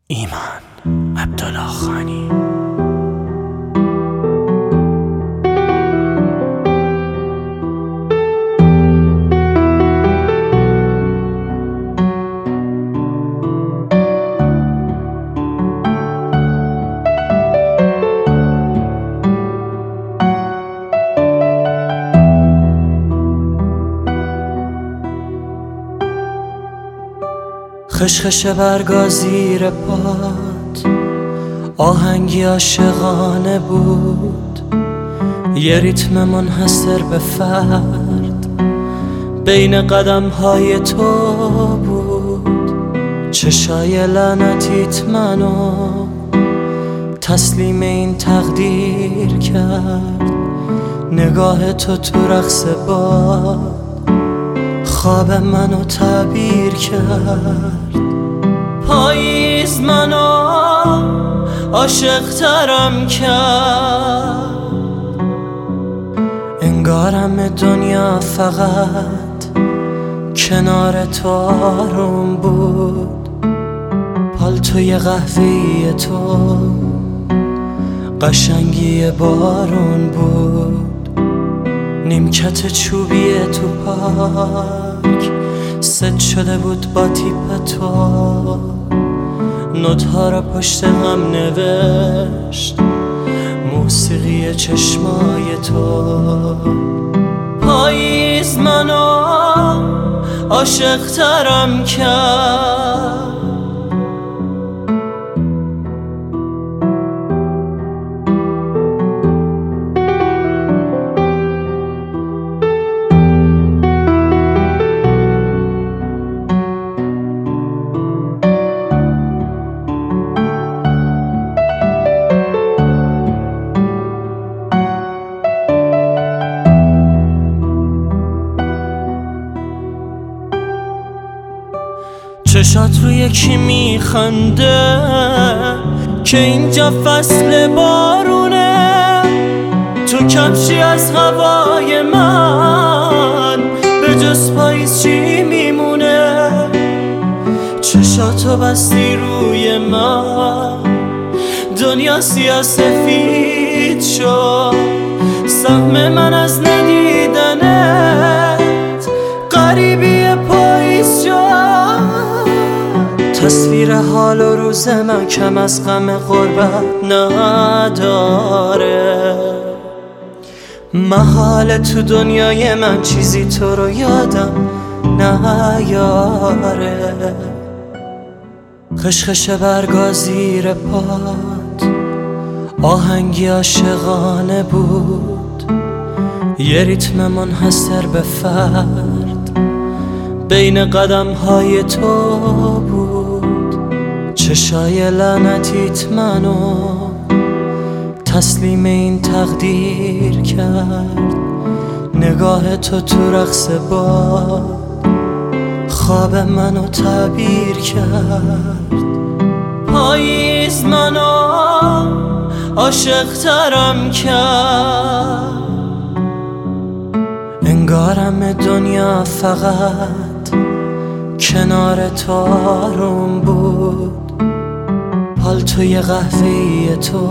ایمان عبدالله خانی. خشخش برگا زیر پات آهنگی عاشقانه بود، یه ریتم منحصر به فرد بین قدم های تو بود. چشای لعنتیت منو تسلیم این تقدیر کرد، نگاه تو رقص باد خواب منو تعبیر کرد. پاییز منو عاشق ترم کرد، انگارم دنیا فقط کنار تو آروم بود. پالتوی قهوه‌ای تو قشنگی بارون بود، نیمکت چوبی تو پارک ست شده بود با تیپ تو، نوت‌ها را پشت هم نوشت موسیقی چشمای تو. پاییز منو عاشق ترم کرد، چشات رو یکی میخنده که اینجا فصل بارونه، تو کفشی از هوای من به جز پاییز چی میمونه. چشاتو بستی روی من دنیا سیاه سفید شد، سهم من از ندیدنت غریبی پاییز شد. تصویر حال و روز من کم از غم غربت نداره، محال تو دنیای من چیزی تو رو یادم نیاره. خشخش برگا زیر پات آهنگی عاشقانه بود، یه ریتم منحصر به فرد بین قدم های تو بود. چشای لعنتیت منو تسلیم این تقدیر کرد، نگاه تو رقص باد خواب منو تعبیر کرد. پاییز منو عاشق ترم کرد، انگارم دنیا فقط کنار تو آروم بود. پالتوی قهوه‌ای تو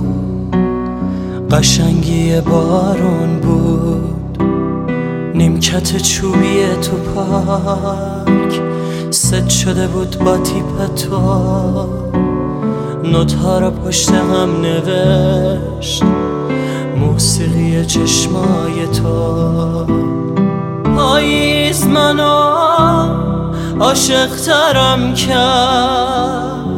قشنگی بارون بود، نیمکت چوبی تو پارک ست شده بود با تیپ تو، نوت‌ها را پشت هم نوشت موسیقی چشمای تو. پاییز منو عاشق ترم کرد،